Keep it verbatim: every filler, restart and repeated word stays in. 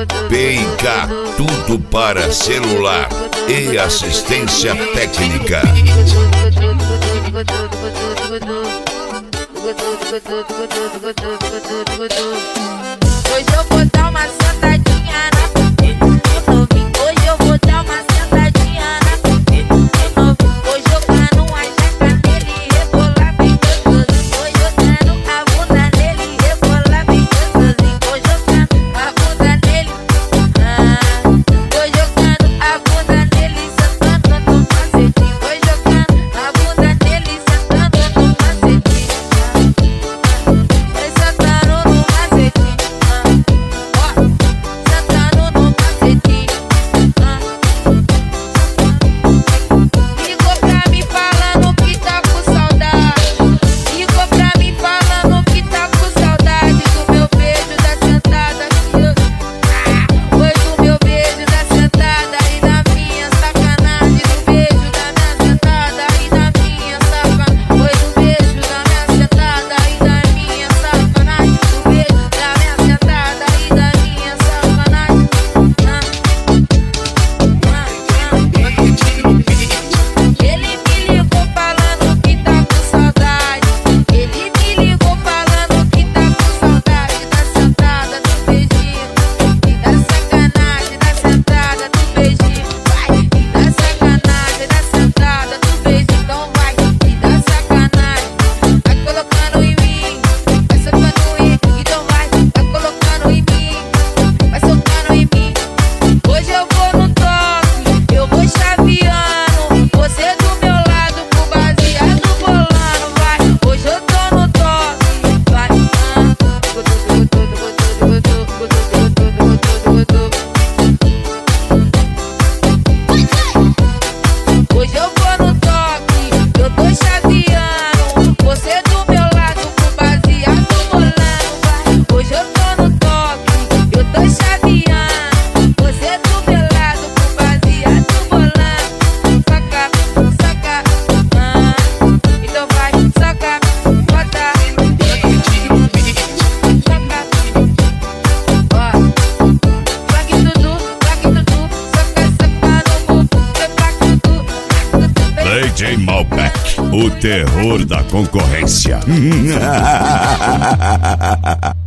P e K, tudo para celular e assistência técnica. Hoje eu vou dar uma sentadinha na foguete do novinho. Hoje eu vou dar uma sentadinha na foguete do novinho. Vou jogar numa jaca nele e rebolar bem gostosinho. Vou jogando a bunda nele e rebolar bem gostosinho. Vou jogando a bunda nele, ah. Vou jogando a bunda nele, sentando no macetinho. Vou jogando a bunda nele, sentando no macetinho. Vai sentando no macetinho. Ligou pra mim falando que tá com saudade. Ligou pra mim falando que tá com saudade do meu beijo da sentada. Foi do meu beijo da sentada e da minha sacanagem. Do beijo da minha sentada e da minha sacanagem. Foi do beijo da minha sentada e da minha sacanagem. Do beijo da minha sentada e da minha sacanagem. Ele me ligou falando que tá com saudade. Ele me ligou falando que tá com saudade da sentada do beijinho e da sacanagem da sentada do beijinho. Vai, e da sacanagem da sentada do beijinho. Então vai, e da sacanagem. Vai colocando em mim, vai soltando em mim. Então vai, vai colocando em mim, vai soltando em mim. Hoje eu vou no toque, eu vou chaveando. Você do meu lado com baseado bolando, vai. Hoje eu tô no toque, vai. Hoje eu vou no toque, eu tô chaveando. Você do meu lado com baseado bolando, vai. Hoje eu tô no toque, eu tô chaveando. Você do meu lado com baseado bolando. Saca, saca, ah. Então vai, saca, bota, saca, ó. Plaque tudo, plaque tudo, saca, saca no bumbum, plaque tudo, D J Malbec, o terror da concorrência.